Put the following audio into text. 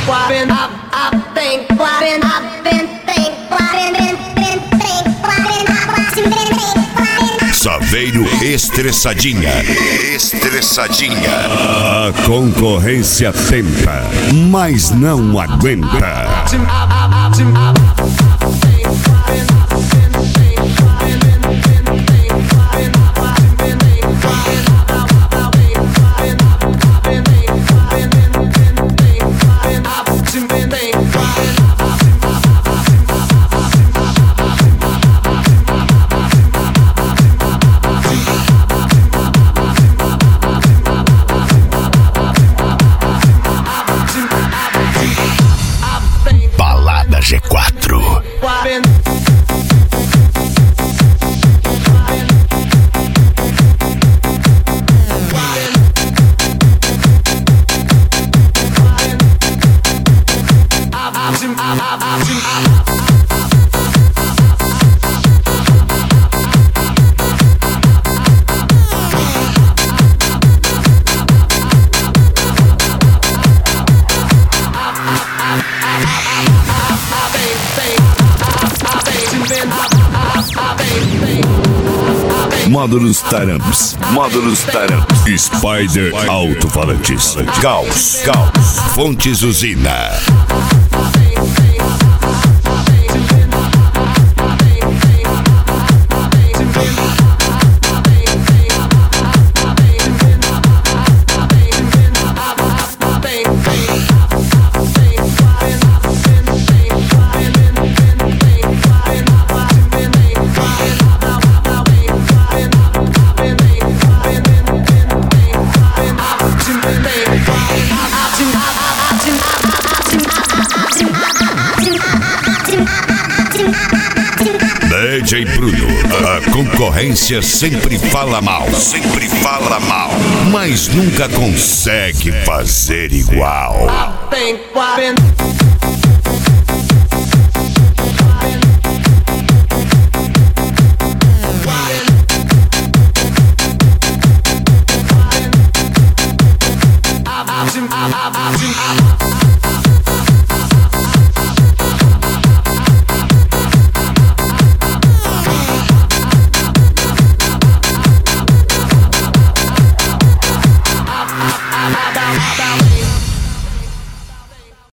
Saveiro Estressadinha. Estressadinha. A concorrência tenta, mas não aguenta. Balada G4. Módulos Taramps. Módulos Taramps. Spider Alto-Falantes. Gauss. Fontes Usina. DJ Bruno, a concorrência sempre fala mal, mas nunca consegue fazer igual.